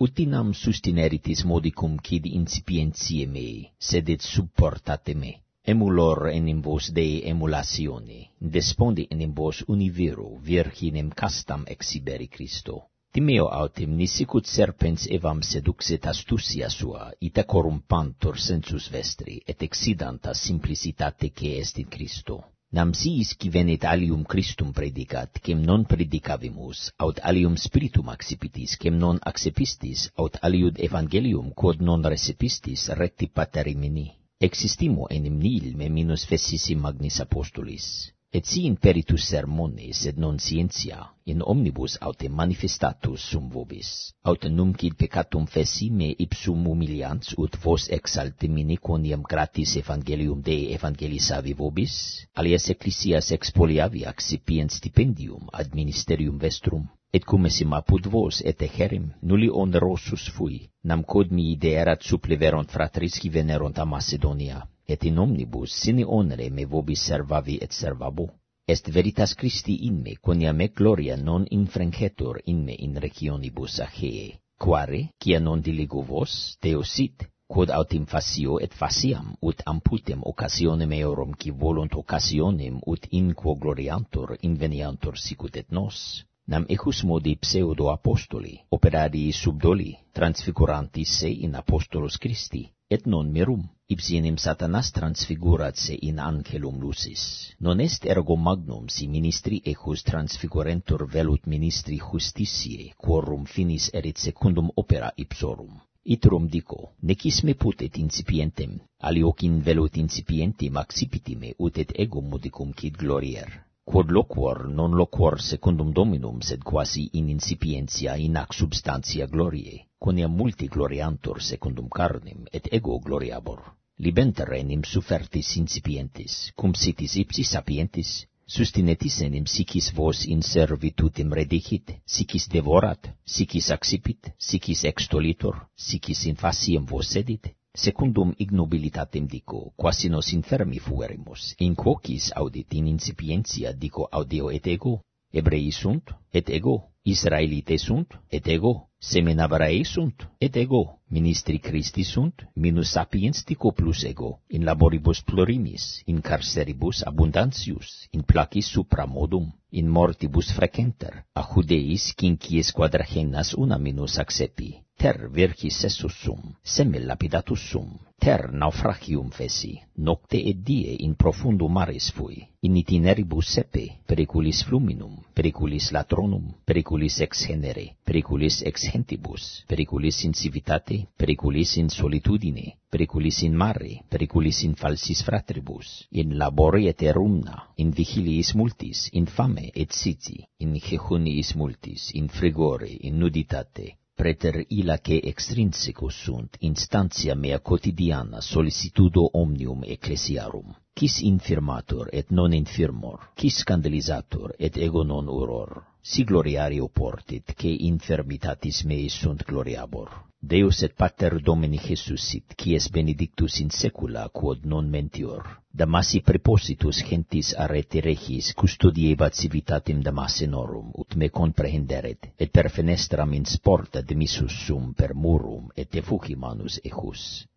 utinam sustineritis modicum quid incipientiae mei, sed et subportate me. Emulor enim vos Dei emulatione, despondi enim vos univero virginem castam exhiberi Christo. Timeo autem nisicut serpens evam seduxet astutia sua, ita corrumpantur sensus vestri, et exidanta simplicitate que est in Christo. Nam siis qui venet alium Christum predicat, quem non predicavimus, aut alium spiritum accipitis, quem non accepistis, aut aliud evangelium, quod non recepistis, recti paterimini. Existimo enim nihil me minus fessis magnis apostolis. Et si in peritus sermone, sed non scientia, in omnibus aute manifestatus sum vobis. Aut numquid peccatum fessi me ipsum humilians, ut vos exaltemini quoniam gratis evangelium Dei evangelisavi vobis, alias ecclesias expoliavi accipient stipendium ad ministerium vestrum. Et cum esim apud vos et echerem, nulli onerosus fui, nam quod mi ideerat suppleverunt fratris qui venerunt a Macedonia. Et in omnibus sine onere me vobis servavi et servabo. Est veritas Christi in me, quoniam ec gloria non infrangetur in me in regionibus Achaeae. Quare, quia non diligo vos, Deo sit, quod autem facio et faciam, ut amputem occasionem eorum qui volunt occasionem ut in quo gloriantur inveniantur sicut et nos. Nam ejus modi pseudo apostoli, operari subdoli, transfigurantis se in apostolos Christi, et non mirum, ipsi enim Satanas transfigurat se in angelum lucis. Non est ergo magnum si ministri ejus transfigurentur velut ministri justitiae, quorum finis erit secundum opera ipsorum. Iterum dico, necis me putet incipientem, aliocin velut incipientem accipitime, ut et ego modicum quid glorier. Quod loquor non loquor secundum Dominum, sed quasi in incipientia in ac substantia gloriae, quoniam multi gloriantur secundum carnem, et ego gloriabor. Libenter enim suffertis incipientis, cum sitis ipsi sapientis, sustinetis enim sicis vos in servitutem redicit, sicis devorat, sicis accipit, sicis extolitur, sicis in faciem vos sedit. Secundum ignobilitatem dico, quasi nos infermi fuerimus, in quocis audit in incipientia dico audio et ego, Ebrei sunt, et ego, Israelite sunt, et ego, semen Abraei sunt, et ego, ministri Christi sunt, minus sapiens dico plus ego, in laboribus plurimis, in carceribus abundantius, in placis supra modum, in mortibus frecenter, a Judeis quinquies quadragenas una minus accepi, ter vircis sessus sum, semel lapidatus sum, ter naufragium feci, nocte et die in profundum maris fui, in itineribus sepe, periculis fluminum, periculis latronum, periculis ex genere, periculis ex gentibus, periculis in civitate, periculis in solitudine, periculis in mare, periculis in falsis fratribus, in labore et erumna, in vigiliis multis, in fame et siti, in jejuniis multis, in frigore, in nuditate, preter illa que extrinsecus sunt instantia mea quotidiana solicitudo omnium ecclesiarum. Quis infirmatur et non infirmor, quis scandalizatur et ego non uror. Si gloriario portit, que infirmitatis mei sunt gloriabor. Deus et Pater Domini Jesus sit, quies benedictus in saecula quod non mentior. Damasi prepositus gentis arete regis custodiebat civitatem Damasenorum, ut me comprehenderet, et per fenestram in sporta demissus sum per murum et effugi manus ejus.